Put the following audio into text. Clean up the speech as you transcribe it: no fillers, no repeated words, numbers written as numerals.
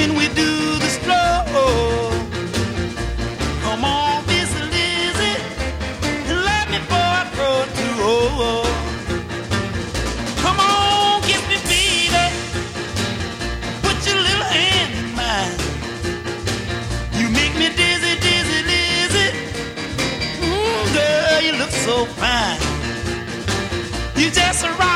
when we do the stroll. Come on, Miss Lizzie, and let me boy throw through. Come on, kiss me, baby. Put your little hand in mine. You make me dizzy, dizzy, dizzy. Girl, you look so fine. You just arrived.